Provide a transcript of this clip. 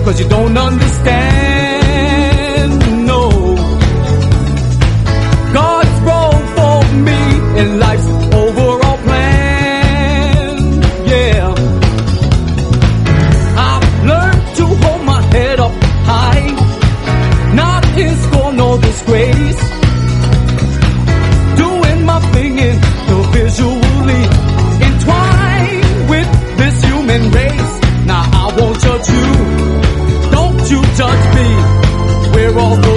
'cause you don't understand. No, God's role for me in life's overall plan. Yeah, I've learned to hold my head up high, not in scorn nor disgrace, doing my thing visually entwined with this human race. Now I won't judge you, don't you judge me. We're all